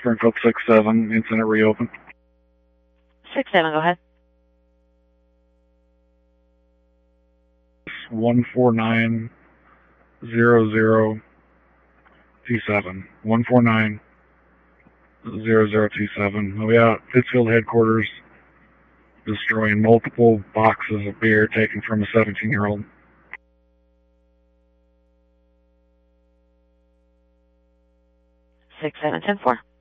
Springfield 6-7, incident reopened. 6-7, go ahead. 1490027. 1490027. We out Pittsfield headquarters, destroying multiple boxes of beer taken from a 17-year-old. 6-7-10-4.